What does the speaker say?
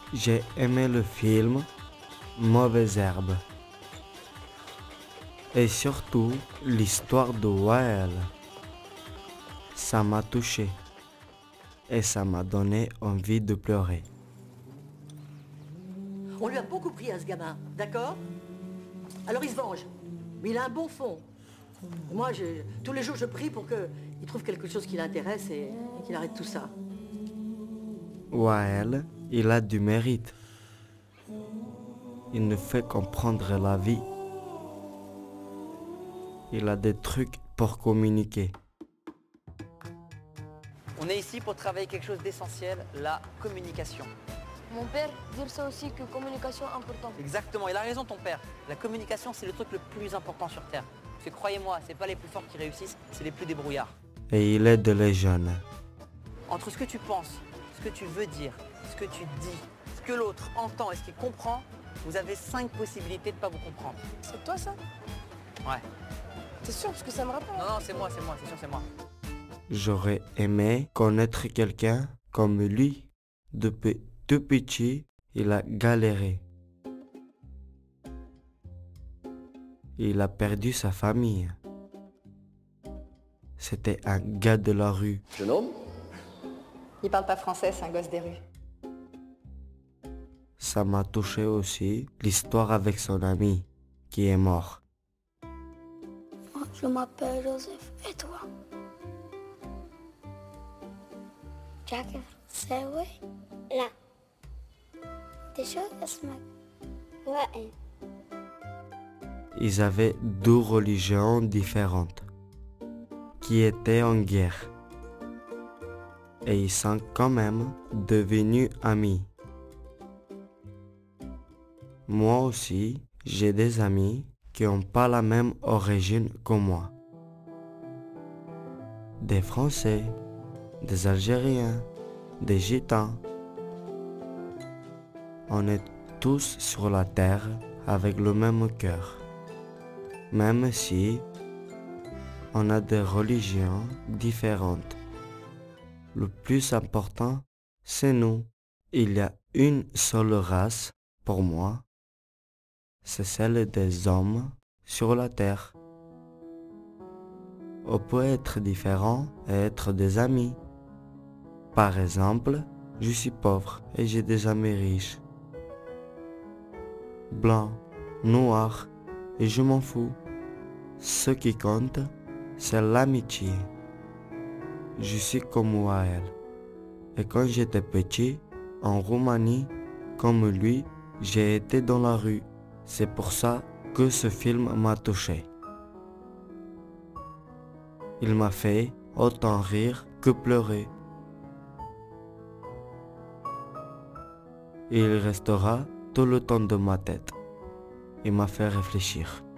J'ai aimé le film Mauvaise herbe. Et surtout l'histoire de Wael. Ça m'a touché. Et ça m'a donné envie de pleurer. On lui a beaucoup pris à ce gamin, d'accord? Alors il se venge. Mais il a un bon fond. Et moi, tous les jours, je prie pour qu'il trouve quelque chose qui l'intéresse et qu'il arrête tout ça. Wael, il a du mérite. Il nous fait comprendre la vie. Il a des trucs pour communiquer. On est ici pour travailler quelque chose d'essentiel, la communication. Mon père dit ça aussi, que communication importante. Exactement, il a raison ton père. La communication, c'est le truc le plus important sur Terre. Parce que croyez-moi, c'est pas les plus forts qui réussissent, c'est les plus débrouillards. Et il aide les jeunes. Entre ce que tu penses, ce que tu veux dire, ce que tu dis, ce que l'autre entend et ce qu'il comprend, vous avez 5 possibilités de ne pas vous comprendre. C'est toi ça? Ouais. T'es sûr? Parce que ça me rappelle. Non, c'est moi, c'est sûr, c'est moi. J'aurais aimé connaître quelqu'un comme lui. Depuis tout petit, il a galéré. Il a perdu sa famille. C'était un gars de la rue. Jeune homme, Il parle pas français, c'est un gosse des rues. Ça m'a touché aussi l'histoire avec son ami qui est mort. Moi, je m'appelle Joseph. Et toi? Jacques, c'est oui? Là. Des choses à se mettre. Ouais. Ils avaient 2 religions différentes qui étaient en guerre. Et ils sont quand même devenus amis. Moi aussi, j'ai des amis qui n'ont pas la même origine que moi. Des Français, des Algériens, des Gitans. On est tous sur la terre avec le même cœur. Même si on a des religions différentes. Le plus important, c'est nous. Il y a une seule race, pour moi, c'est celle des hommes sur la terre. On peut être différent et être des amis. Par exemple, je suis pauvre et j'ai des amis riches. Blanc, noir, et je m'en fous. Ce qui compte, c'est l'amitié. Je suis comme Wael. Et quand j'étais petit, en Roumanie, comme lui, j'ai été dans la rue. C'est pour ça que ce film m'a touché. Il m'a fait autant rire que pleurer. Et il restera tout le temps de ma tête. Il m'a fait réfléchir.